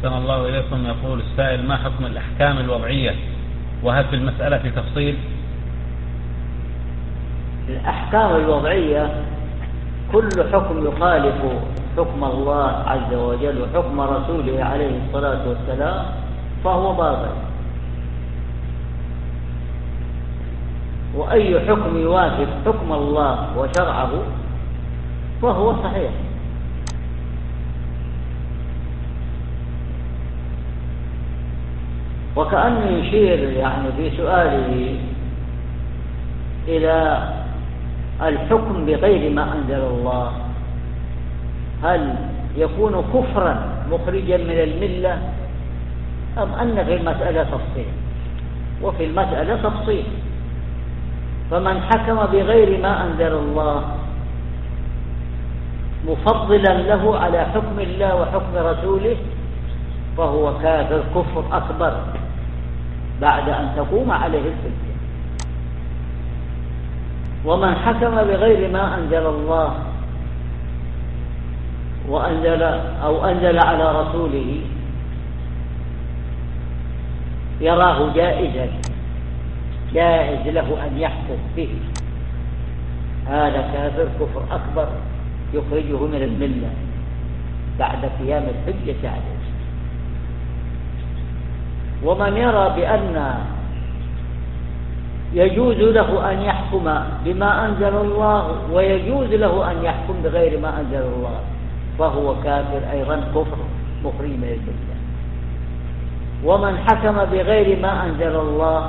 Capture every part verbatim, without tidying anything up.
أحسن الله إليكم. يقول السائل: ما حكم الأحكام الوضعية، وهل في المسألة تفصيل؟ الأحكام الوضعية كل حكم يخالف حكم الله عز وجل وحكم رسوله عليه الصلاة والسلام فهو باطل، وأي حكم يوافق حكم الله وشرعه فهو صحيح. وكأنه يشير يعني في سؤاله إلى الحكم بغير ما أنزل الله، هل يكون كفرا مخرجا من الملة أم أن في المسألة تفصيل؟ وفي المسألة تفصيل، فمن حكم بغير ما أنزل الله مفضلا له على حكم الله وحكم رسوله فهو كافر كفر أكبر بعد أن تقوم عليه الحجة. ومن حكم بغير ما أنزل الله وأنزل أو أنزل على رسوله يراه جائزا جائز له أن يحكم به، هذا كافر كفر أكبر يخرجه من الملة بعد قيام الحجة عليه. ومن يرى بأن يجوز له أن يحكم بما أنزل الله ويجوز له أن يحكم بغير ما أنزل الله فهو كافر أيضا كفر مخرج من الملة. ومن حكم بغير ما أنزل الله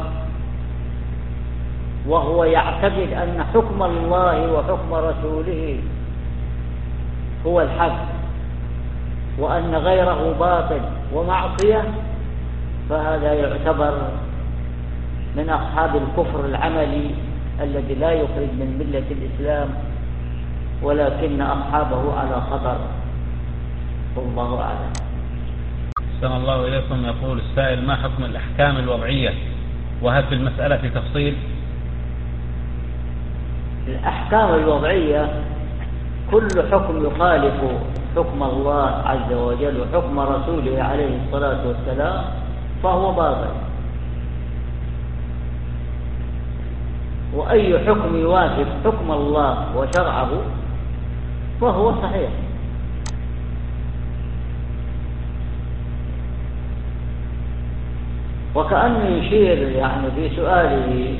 وهو يعتقد أن حكم الله وحكم رسوله هو الحق وأن غيره باطل ومعصية فهذا يعتبر من أصحاب الكفر العملي الذي لا يخرج من ملة الإسلام ولكن أصحابه على خطر، والله أعلم. أحسن الله إليكم. يقول السائل: ما حكم الأحكام الوضعية، وهل في المسألة تفصيل؟ الأحكام الوضعية كل حكم يخالف حكم الله عز وجل وحكم رسوله عليه الصلاة والسلام فهو باطل، وأي حكم يوافق حكم الله وشرعه فهو صحيح. وكأنه يشير يعني في سؤاله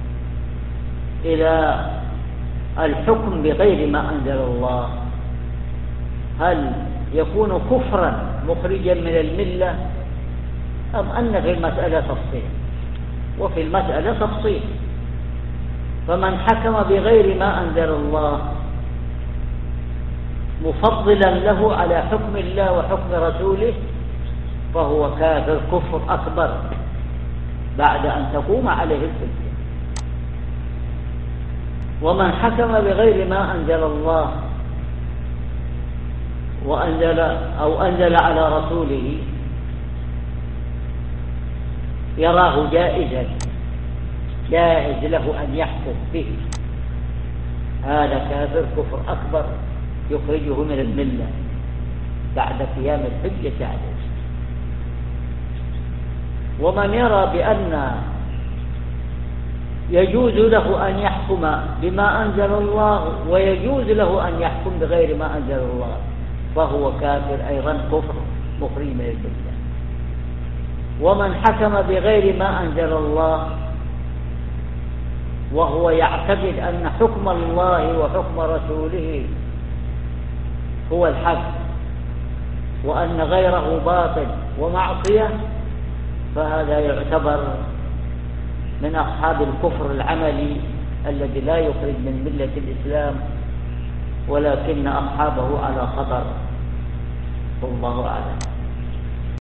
إلى الحكم بغير ما أنزل الله، هل يكون كفرا مخرجا من الملة أم أن في المسألة تفصيل؟ وفي المسألة تفصيل، فمن حكم بغير ما أنزل الله مفضلا له على حكم الله وحكم رسوله فهو كافر كفر أكبر بعد أن تقوم عليه الحجة. ومن حكم بغير ما أنزل الله وأنزل أو أنزل على رسوله يراه جائزا جائز له أن يحكم به، هذا كافر كفر أكبر يخرجه من الملة بعد قيام الحجة عليه. ومن يرى بأن يجوز له أن يحكم بما أنزل الله ويجوز له أن يحكم بغير ما أنزل الله فهو كافر أيضا كفر مخرج من الملة. ومن حكم بغير ما أنزل الله وهو يعتقد أن حكم الله وحكم رسوله هو الحق وأن غيره باطل ومعصية فهذا يعتبر من أصحاب الكفر العملي الذي لا يخرج من ملة الإسلام ولكن أصحابه على خطر، والله أعلم.